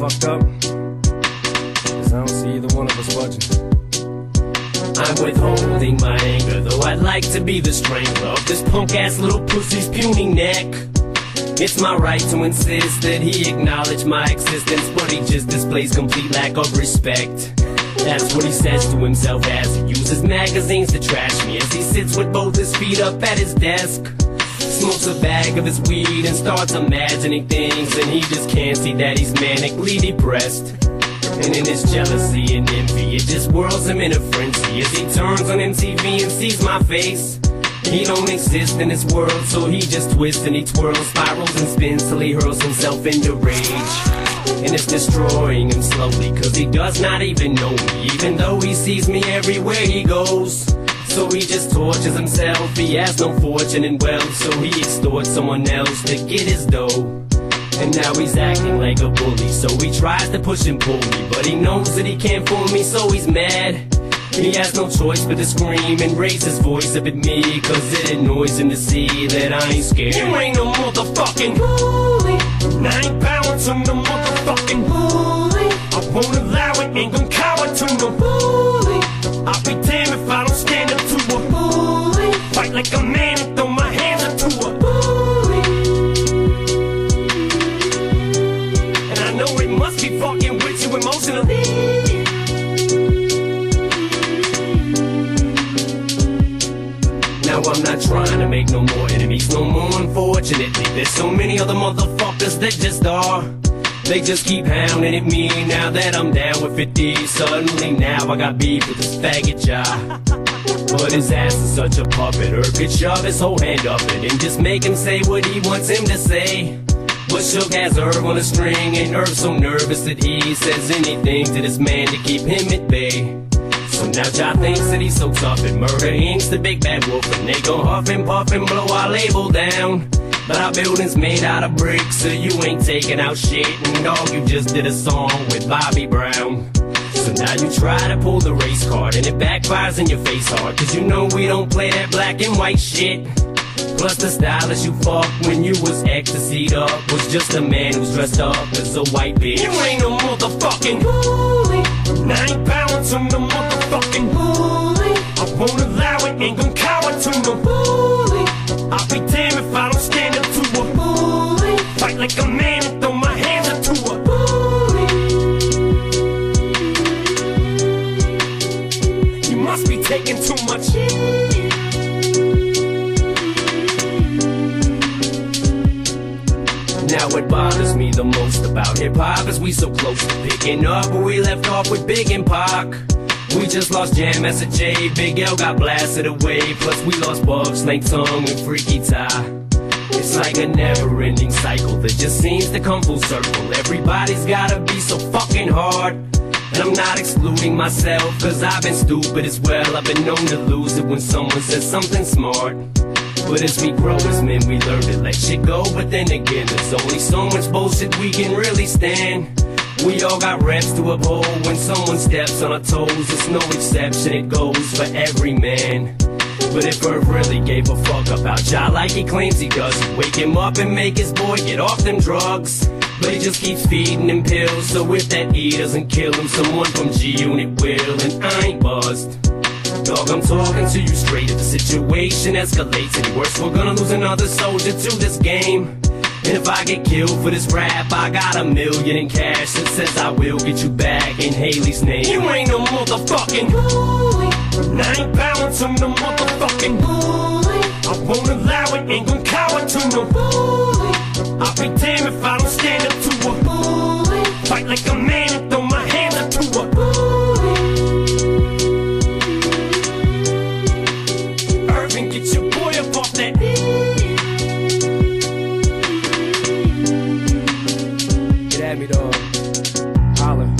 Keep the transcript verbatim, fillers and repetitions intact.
fucked up, cause I don't see either one of us budging. I'm withholding my anger, though I'd like to be the strangler of this punk-ass little pussy's puny neck. It's my right to insist that he acknowledge my existence, but he just displays complete lack of respect. That's what he says to himself as he uses magazines to trash me, as he sits with both his feet up at his desk, smokes a bag of his weed and starts imagining things, and he just can't see that he's manically depressed. And in his jealousy and envy, it just whirls him in a frenzy as he turns on M T V and sees my face. He don't exist in this world, so he just twists and he twirls, spirals and spins till he hurls himself into rage. And it's destroying him slowly, cause he does not even know me, even though he sees me everywhere he goes. So he just tortures himself, he has no fortune and wealth, so he extorts someone else to get his dough. And now he's acting like a bully, so he tries to push and pull me, but he knows that he can't fool me, so he's mad. He has no choice but to scream and raise his voice up at me, cause it annoys him to see that I ain't scared. You ain't no motherfucking bully, and I ain't bowing to no motherfucking bully. I won't allow it, ain't gon' cower to no bully. I'll be damned if I don't stand up to a bully. Fight like a man and throw my hands up to a bully. And I know it must be fucking with you emotionally. Now I'm not trying to make no more enemies no more, unfortunately. There's so many other motherfuckers that just are. They just keep hounding at me now that I'm down with fifty. Suddenly now I got beef with this faggot jaw. But his ass is such a puppet, Irv could shove his whole hand up it and just make him say what he wants him to say. But Shook has Irv on a string, and Irv's so nervous that he says anything to this man to keep him at bay. So now Ja thinks that he's so tough and Murder Incorporated's the big bad wolf, and they gon' huff and puff and blow our label down. But our building's made out of bricks, so you ain't taking out shit, and dog, you just did a song with Bobby Brown. So now you try to pull the race card, and it backfires in your face hard, cause you know we don't play that black and white shit. Plus the stylist you fucked when you was ecstasied up was just a man who's dressed up as a white bitch. You ain't no motherfucking bully, and I ain't bowing to no motherfucking bully. I won't allow it, ain't gon' cower to no bully. I'll be damned if I don't stand up to a bully. Fight like a man and throw my hands up to a bully. You must be taking too much. Now what bothers me the most about hip-hop is we so close to picking up where we left off with Big and Pac. We just lost Jam, S J, Big L got blasted away, plus we lost Bug, Slang Tongue, and Freaky Ty. It's like a never-ending cycle that just seems to come full circle. Everybody's gotta be so fucking hard, and I'm not excluding myself, cause I've been stupid as well. I've been known to lose it when someone says something smart. But as we grow as men, we learn to let shit go. But then again, there's only so much bullshit we can really stand. We all got reps to uphold. When someone steps on our toes, it's no exception, it goes for every man. But if Irv really gave a fuck about Ja like he claims he does, he'd wake him up and make his boy get off them drugs. But he just keeps feeding him pills, so if that E doesn't kill him, someone from G-Unit will, and I ain't buzzed. Dog, I'm talking to you straight. If the situation escalates any worse, we're gonna lose another soldier to this game. And if I get killed for this rap, I got a million in cash that says I will get you back in Haley's name. You ain't no motherfucking bully, and I ain't bowing to no motherfucking bully. I won't allow it, ain't gon' cower to no bully. I'll be damned if I don't stand up to a bully. Fight like a man and throw my hands up to a bully. Get your boy up off that. Get at me, dog. Holler.